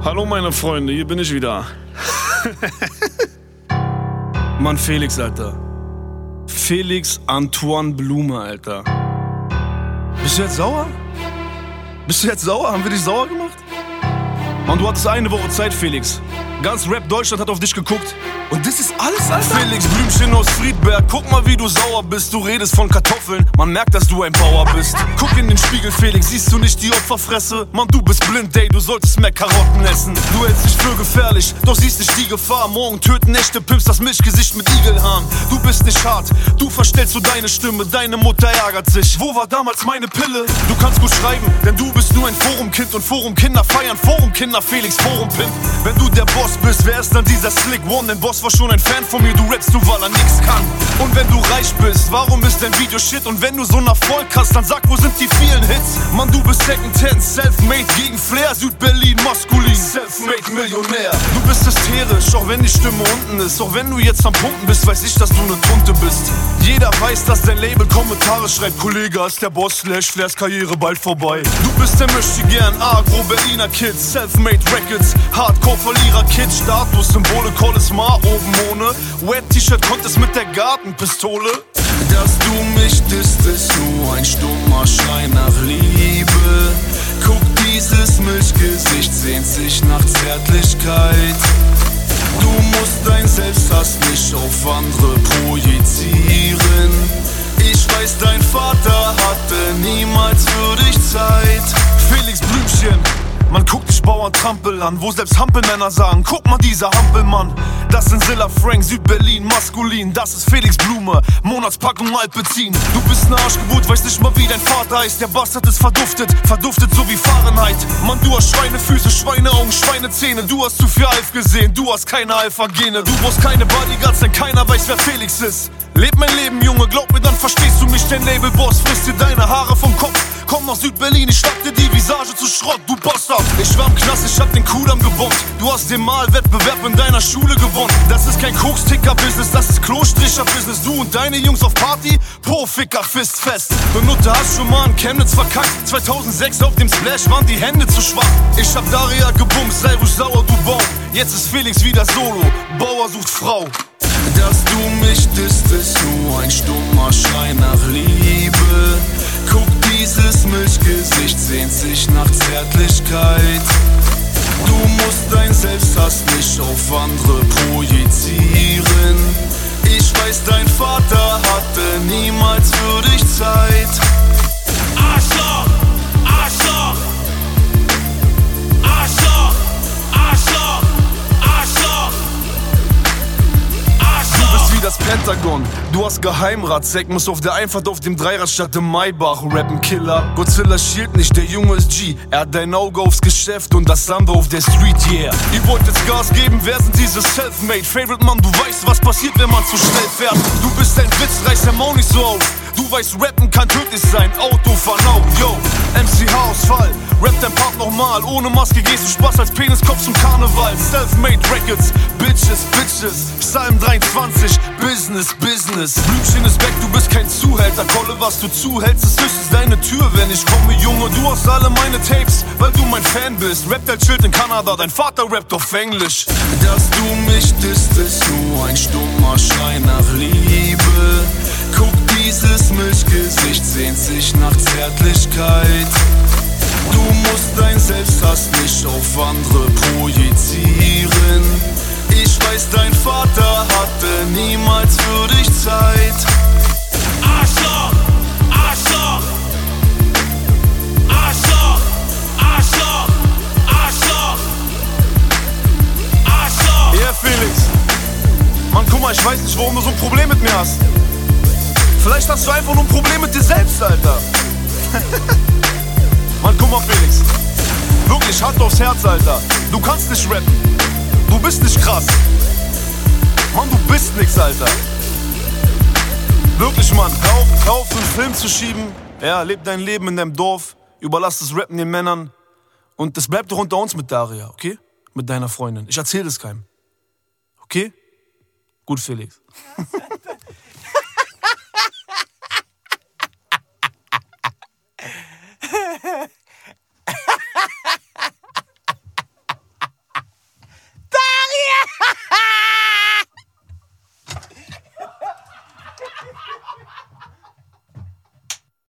Hallo meine Freunde, hier bin ich wieder. Mann, Felix, Alter. Felix Antoine Blume, Alter. Bist du jetzt sauer? Bist du jetzt sauer? Haben wir dich sauer gemacht? Mann, du hattest eine Woche Zeit, Felix. Ganz Rap Deutschland hat auf dich geguckt. Und das ist alles, Alter? Felix Blümchen aus Friedberg, guck mal wie du sauer bist. Du redest von Kartoffeln, man merkt, dass du ein Bauer bist. Guck in den Spiegel, Felix, siehst du nicht die Opferfresse? Mann, du bist blind, ey, du solltest mehr Karotten essen. Du hältst dich für gefährlich, doch siehst nicht die Gefahr. Morgen töten echte Pimps das Milchgesicht mit Igelhahn. Du bist nicht hart, du verstellst so deine Stimme. Deine Mutter ärgert sich, wo war damals meine Pille? Du kannst gut schreiben, denn du bist nur ein Forumkind. Und Forumkinder feiern Forumkinder, Felix Forumpimp. Wenn du der Boss bist, wer ist dann dieser Slick One? Denn Boss war schon ein Fan von mir, du rappst nur, weil er nix kann. Und wenn du reich bist, warum ist dein Video shit? Und wenn du so einen Erfolg hast, dann sag, wo sind die vielen Hits? Mann, du bist Secondhand, Selfmade gegen Flair, Südberlin, maskulin, Selfmade Millionär. Du bist hysterisch, auch wenn die Stimme unten ist. Auch wenn du jetzt am Pumpen bist, weiß ich, dass du ne Tunte bist. Jeder weiß, dass dein Label Kommentare schreibt. Kollege, ist der Boss, Flairs Karriere bald vorbei. Du bist der Möchtegern, Agro, Berliner Kid, Selfmade Records, Hardcore-Verlierer-Kid, Statussymbole, Call es mal oben ohne Wet-T-Shirt, konntest mit der Gartenpistole. Dass du mich disst, ist nur ein stummer Schrei nach Liebe. Guck, dieses Milchgesicht sehnt sich nach Zärtlichkeit. Du musst dein Selbsthass nicht auf andere projizieren. Ich weiß, dein Vater hatte niemals für dich Zeit. Felix Blümchen, man guckt dich Bauerntrampel an, wo selbst Hampelmänner sagen, guck mal dieser Hampelmann. Das sind Zilla Frank, Südberlin, maskulin, das ist Felix Blume, Monatspackung Alpezin. Du bist ne Arschgeburt, weiß nicht mal wie dein Vater heißt. Der Bastard ist verduftet, verduftet so wie Fahrenheit. Mann, du hast Schweinefüße, Schweineaugen, Schweinezähne. Du hast zu viel Alf gesehen, du hast keine Alpha-Gene. Du brauchst keine Bodyguards, denn keiner weiß, wer Felix ist. Leb mein Leben, Junge, glaub mir, dann verstehst du mich. Dein Labelboss frisst dir deine Haare vom Kopf. Komm nach Südberlin, ich schlag dir die Visage zu Schrott, du Bastard. Ich war im Knast, ich hab den Kudamm gebombt. Du hast den Malwettbewerb in deiner Schule gewonnen. Das ist kein Koksticker-Business, das ist Klostricher-Business. Du und deine Jungs auf Party, Po-Ficker, Fistfest. Benutte hast schon mal in Chemnitz verkackt. 2006 auf dem Splash waren die Hände zu schwach. Ich hab Daria gebumst, sei ruhig sauer, du Baum. Jetzt ist Felix wieder solo, Bauer sucht Frau. Dass du mich disst, ist nur ein stummer Schrei nach Liebe. Guck, dieses Milchgesicht sehnt sich nach Zärtlichkeit. Du musst dein Selbsthass nicht auf andere projizieren. Ich weiß, dein Vater hatte niemals für dich Zeit. Arschloch, Arschloch, Arschloch, Arschloch, Arschloch. Du bist wie das Pentagon, du hast Geheimratseck, musst auf der Einfahrt auf dem Dreirad statt im Maybach rappen, Killer. Godzilla schielt nicht, der Junge ist G, er hat dein Auge aufs Geschäft und das Samba auf der Street, yeah. Ihr wollt jetzt Gas geben, wer sind diese Selfmade? Favorite Mann, du weißt, was passiert, wenn man zu schnell fährt. Du bist ein Witz, reiß der Maul nicht so auf. Du weißt, rappen kann tödlich sein, Autoverlauf, yo. MC Haarausfall, rap dein Part nochmal. Ohne Maske gehst du Spaß als Peniskopf zum Karneval. Selfmade Records, Bitches, Bitches. Psalm 23, Business, Business. Blümchen ist weg, du bist kein Zuhälter. Kolle, was du zuhältst, ist höchstens deine Tür, wenn ich komme, Junge. Du hast alle meine Tapes, weil du mein Fan bist. Raptel chillt in Kanada, dein Vater rappt auf Englisch. Dass du mich disst, ist nur ein stummer Schrei nach Liebe. Guck, dieses Milchgesicht sehnt sich nach Zärtlichkeit. Du musst dein Selbsthass nicht auf andere projizieren. Ich weiß, dein Vater hatte niemals für dich Zeit. Arschloch, Arschloch, Arschloch, Arschloch, Arschloch, Arschloch. Yeah, Felix. Mann, guck mal, ich weiß nicht, warum du so ein Problem mit mir hast. Vielleicht hast du einfach nur ein Problem mit dir selbst, Alter. Mann, guck mal, Felix. Wirklich, Hand aufs Herz, Alter. Du kannst nicht rappen. Du bist nicht krass. Mann, du bist nix, Alter. Wirklich, Mann. Hör auf, einen Film zu schieben. Ja, leb dein Leben in deinem Dorf. Überlass das Rappen den Männern. Und das bleibt doch unter uns mit Daria, okay? Mit deiner Freundin. Ich erzähl das keinem. Okay? Gut, Felix.